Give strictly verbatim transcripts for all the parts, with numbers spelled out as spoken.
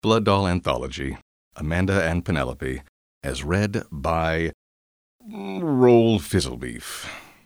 Blood Doll Anthology, Amanda and Penelope, as read by Roll Fizzlebeef.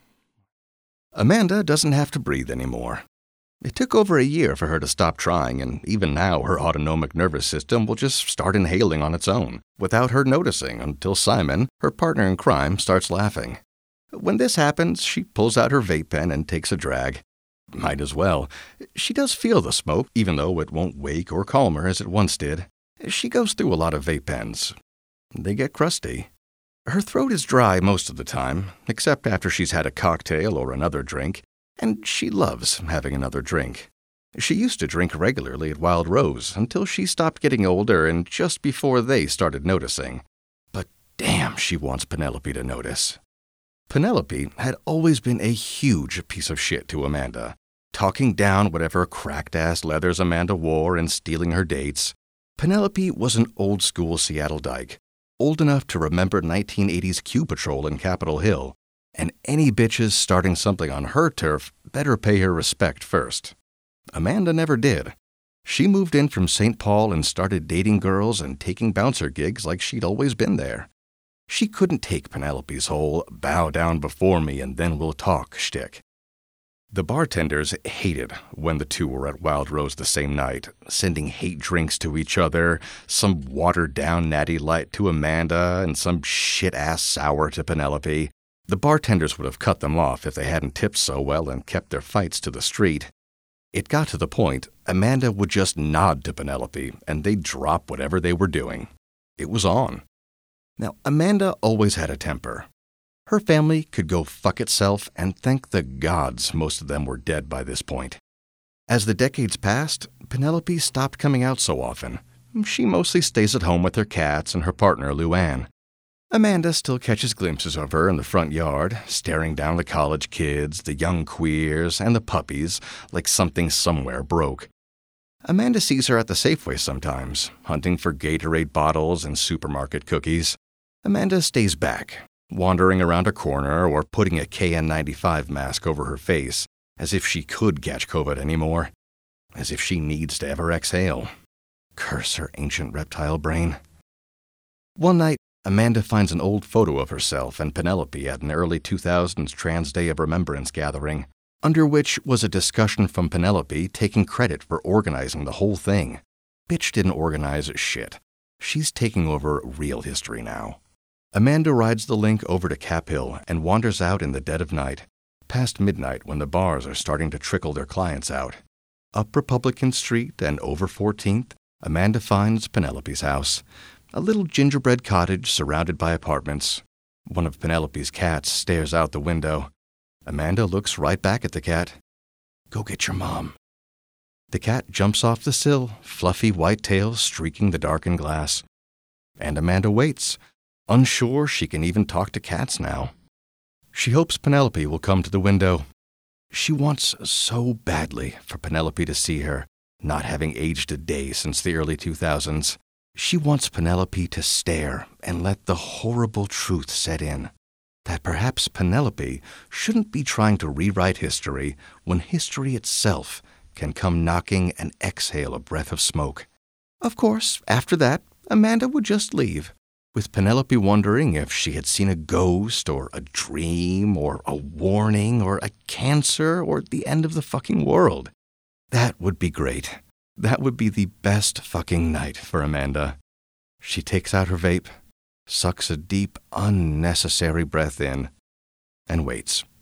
Amanda doesn't have to breathe anymore. It took over a year for her to stop trying, and even now her autonomic nervous system will just start inhaling on its own, without her noticing, until Simon, her partner in crime, starts laughing. When this happens, she pulls out her vape pen and takes a drag. Might as well. She does feel the smoke, even though it won't wake or calm her as it once did. She goes through a lot of vape pens. They get crusty. Her throat is dry most of the time, except after she's had a cocktail or another drink, and she loves having another drink. She used to drink regularly at Wild Rose until she stopped getting older and just before they started noticing. But damn, she wants Penelope to notice. Penelope had always been a huge piece of shit to Amanda, talking down whatever cracked-ass leathers Amanda wore and stealing her dates. Penelope was an old-school Seattle dyke, old enough to remember nineteen eighties Q Patrol in Capitol Hill, and any bitches starting something on her turf better pay her respect first. Amanda never did. She moved in from Saint Paul and started dating girls and taking bouncer gigs like she'd always been there. She couldn't take Penelope's whole bow down before me and then we'll talk shtick. The bartenders hated when the two were at Wild Rose the same night, sending hate drinks to each other, some watered-down natty light to Amanda and some shit-ass sour to Penelope. The bartenders would have cut them off if they hadn't tipped so well and kept their fights to the street. It got to the point Amanda would just nod to Penelope and they'd drop whatever they were doing. It was on. Now, Amanda always had a temper. Her family could go fuck itself, and thank the gods most of them were dead by this point. As the decades passed, Penelope stopped coming out so often. She mostly stays at home with her cats and her partner, Luann. Amanda still catches glimpses of her in the front yard, staring down the college kids, the young queers, and the puppies like something somewhere broke. Amanda sees her at the Safeway sometimes, hunting for Gatorade bottles and supermarket cookies. Amanda stays back, wandering around a corner or putting a K N ninety-five mask over her face, as if she could catch COVID anymore, as if she needs to ever exhale. Curse her ancient reptile brain. One night, Amanda finds an old photo of herself and Penelope at an early two thousands Trans Day of Remembrance gathering, under which was a discussion from Penelope taking credit for organizing the whole thing. Bitch didn't organize shit. She's taking over real history now. Amanda rides the Link over to Cap Hill and wanders out in the dead of night, past midnight when the bars are starting to trickle their clients out. Up Republican Street and over fourteenth, Amanda finds Penelope's house, a little gingerbread cottage surrounded by apartments. One of Penelope's cats stares out the window. Amanda looks right back at the cat. "Go get your mom." The cat jumps off the sill, fluffy white tail streaking the darkened glass. And Amanda waits, unsure she can even talk to cats now. She hopes Penelope will come to the window. She wants so badly for Penelope to see her, not having aged a day since the early two thousands. She wants Penelope to stare and let the horrible truth set in, that perhaps Penelope shouldn't be trying to rewrite history when history itself can come knocking and exhale a breath of smoke. Of course, after that, Amanda would just leave, with Penelope wondering if she had seen a ghost or a dream or a warning or a cancer or the end of the fucking world. That would be great. That would be the best fucking night for Amanda. She takes out her vape, sucks a deep, unnecessary breath in, and waits.